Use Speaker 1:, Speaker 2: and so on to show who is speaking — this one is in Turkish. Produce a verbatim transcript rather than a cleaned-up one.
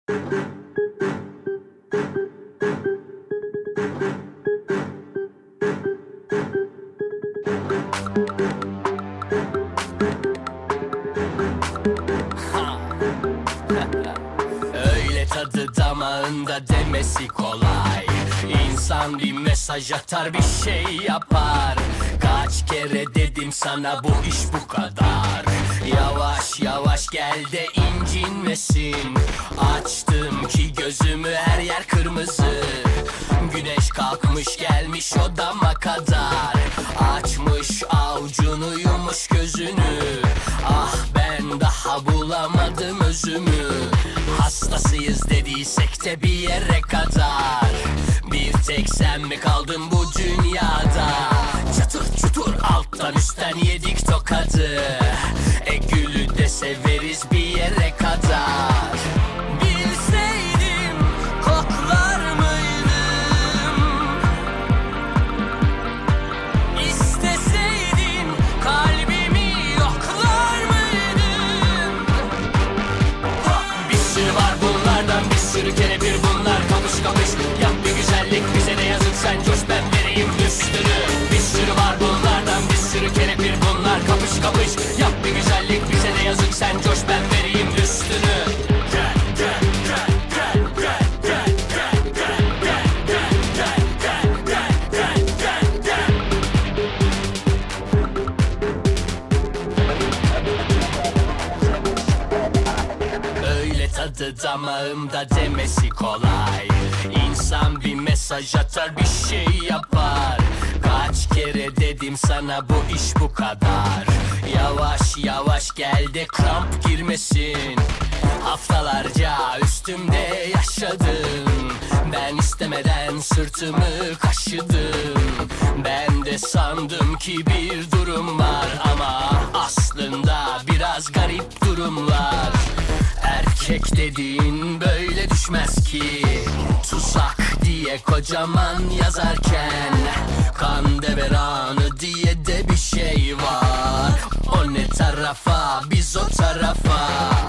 Speaker 1: Öyle tadı damağında demesi kolay. İnsan bir mesaj atar, bir şey yapar. Kaç kere dedim sana bu iş bu kadar. Yavaş yavaş gel de incinmesin. Açtım ki gözümü, her yer kırmızı. Güneş kalkmış gelmiş odama kadar. Açmış avucunu, yumuş gözünü. Ah ben daha bulamadım özümü. Hastasıyız dediysek de bir yere kadar. Bir tek sen mi kaldın bu dünyada? Çatır çutur alttan üstten yedik tokadı. E gülü de severiz bir yere kadar. Bilseydim koklar mıydım? İsteseydin kalbimi yoklar mıydın? Ha! Bir sürü var bunlardan, bir sürü kere bir bunlar. Kapış kapış yap bir güzellik, bize de yazık sen coş, ben vereyim üstünü. Bir sürü var bunlardan, bir sürü kere bir bunlar. Kapış kapış yap bir güzellik, bize de yazık sen coş, ben vereyim üstünü. Gel gel gel gel gel gel gel gel gel gel gel gel gel gel. Öyle tadı damağımda demesi kolay. İnsan bir mesaj atar, bir şey yapar. Kaç kere dedim sana bu iş bu kadar. Yavaş yavaş gel de kramp girmesin. Haftalarca üstümde yaşadım. Ben istemeden sırtımı kaşıdım. Ben de sandım ki bir durum var ama aslında biraz garip durumlar. Erkek dediğin böyle düşmez ki. Tuzak diye kocaman yazarken kan deveranı diye de bir şey var. O ne tarafa, biz o tarafa.